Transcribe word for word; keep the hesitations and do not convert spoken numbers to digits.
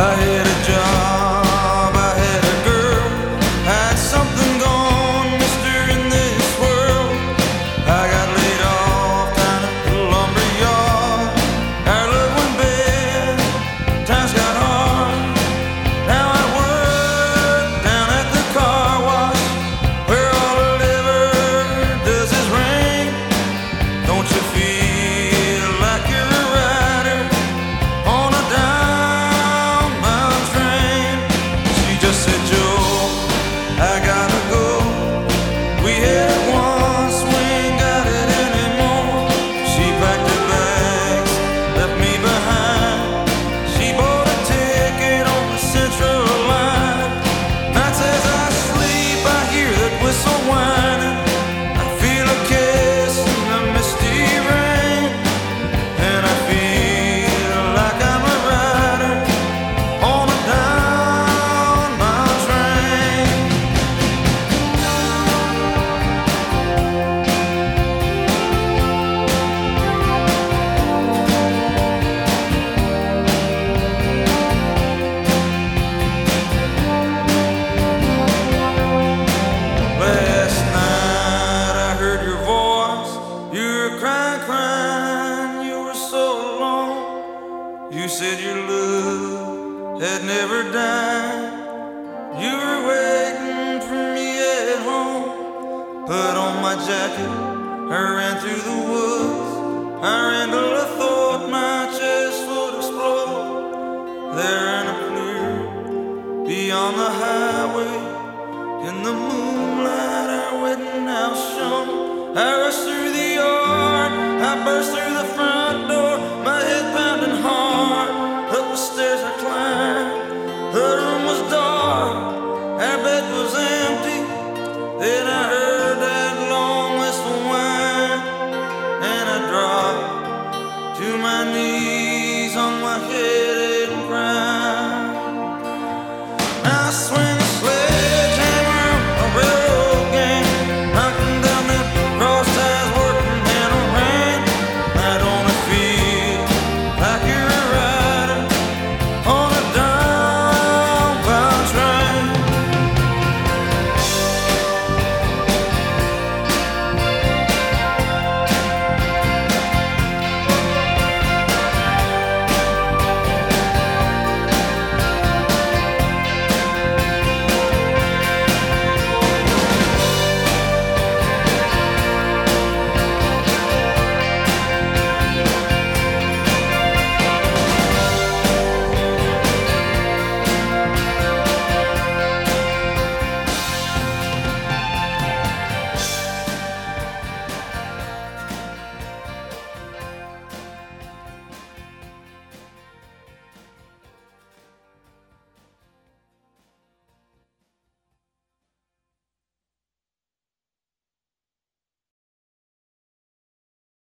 I had a job, I had a girl, had something gone, mister, in this world. I got laid off down at the lumber yard. Our love went bad, times got hard. Now I work down at the car wash, where all it ever does is rain. Don't you feel like you're a rider on a downbound train? She just said, Joe, I gotta go. We had it once, we ain't got it anymore. She packed her bags, left me behind. She bought a ticket on the Central Line. Nights as I sleep, I hear that whistle whining. I feel a kiss in the misty rain, and I feel like I'm a rider on a downbound train. Last night I heard your voice. You were crying, crying, you were so alone. You said your love had never died. You were waiting for me at home. Put on my jacket, I ran through the woods. I ran till I thought my chest would explode. There in a clear beyond the highway, in the moonlight, our wedding house shone. I rushed through the yard, I burst through